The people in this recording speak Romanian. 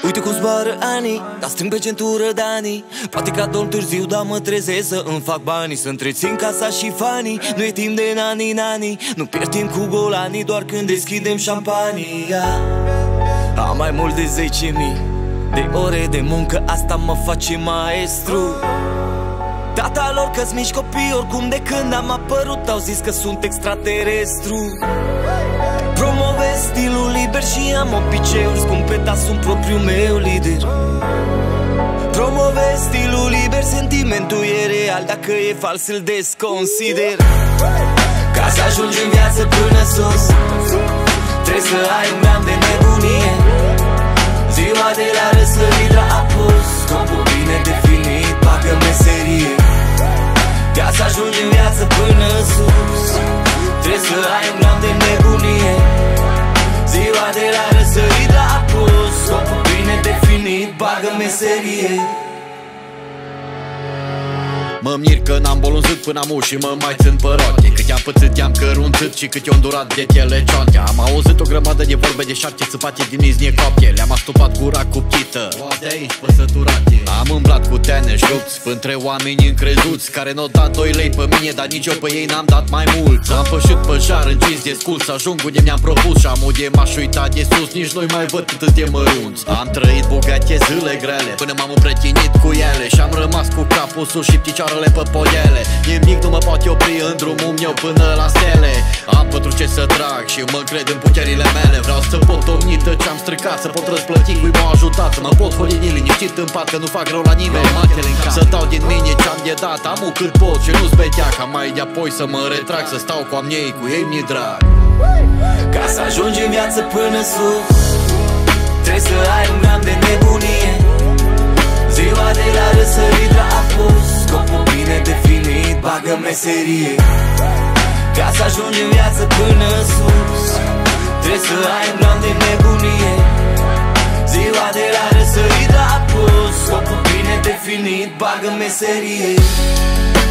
Uite cum zboară ani, dar strâng pe centură Dani. Poate că adorm târziu, dar mă trezesc să îmi fac banii, să întrețin casa și fanii. Nu e timp de nani, nu pierd timp cu golanii, doar când deschidem șampania. Am mai mult de 10.000 de ore de muncă, asta mă face maestru. Tata lor că-s mici copii, oricum de când am apărut au zis că sunt extraterestru. Promovez stilul liber și am obiceiuri scumpe, dar sunt propriul meu lider. Promovez stilul liber, sentimentul e real, dacă e fals îl desconsider. Ca să ajungi în viață până sus, trebuie să ai un gram de nebunie. Ziua de la răsărit la apus, scopul bine definit, bagă meserie. Ca să ajungi în viață până sus, trebuie să ai un gram de nebunie. Ziua de la răsărit la apus, scopul bine definit, bagă meserie. Mă mir că n-am bolunzit până am și mă mai țin pe roche. Cât i-am pățit, i-am cărunțit și cât i-am durat de telecionte. Am auzit o grămadă de vorbe de șarce țăpate din iznie copie. Le-am astupat gura cu ptită, de aici păsăturate. Am umblat cu tene șupți între oameni încrezuți, care n-au dat 2 lei pe mine, dar nici eu pe ei n-am dat mai mult. Am pășit pe jar încins de scul, să ajung unde mi-am propus și amul de m-aș uita de sus, nici nu-i mai văd cât de mărunți. Am trăit bogate zile grele, până m-am împrătinit cu ele și am rămas cu capul sus și picioarele pe podele. Nimic nu mă poate opri în drumul meu până la stele. Am pentru ce să trag și mă încred în puterile mele. Vreau să pot omni tot ce-am stricat, să pot răsplăti cui m-au ajutat, să mă pot hodini liniștit în pat, că nu fac rău la nimeni. Să dau din mine ce-am de dat, am cât pot și nu-ți betea, ca mai de apoi să mă retrag, să stau cu amnei, cu ei mi-e drag. Ca să ajungi în viață până sus, trebuie să ai un gram de nebunie. Ziua de la răsărit la apus, scopul bine definit, bagă meserie. Ca să ajungi în viață până sus, trebuie să ai un gram de nebunie. Ziua de la răsărit la apus, scopul bine definit, bagă meserie.